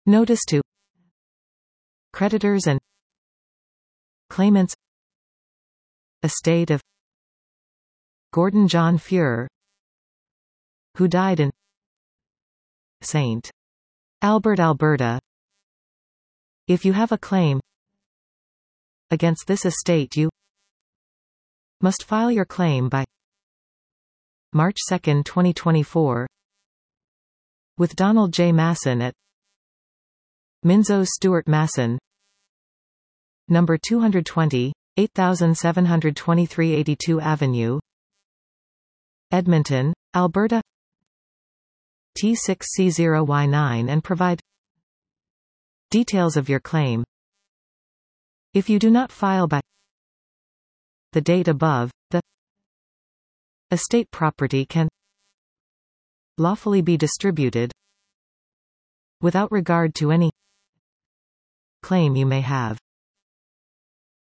Notice to creditors and claimants. Estate of Gordon John Fuhrer, who died in St. Albert, Alberta. If you have a claim against this estate, you must file your claim by March 2, 2024 with Donald J. Masson at Minzo Stewart Masson, number 220, 8723 82 Avenue, Edmonton, Alberta, T6C0Y9, and provide details of your claim. If you do not file by the date above, the estate property can lawfully be distributed without regard to any claim you may have.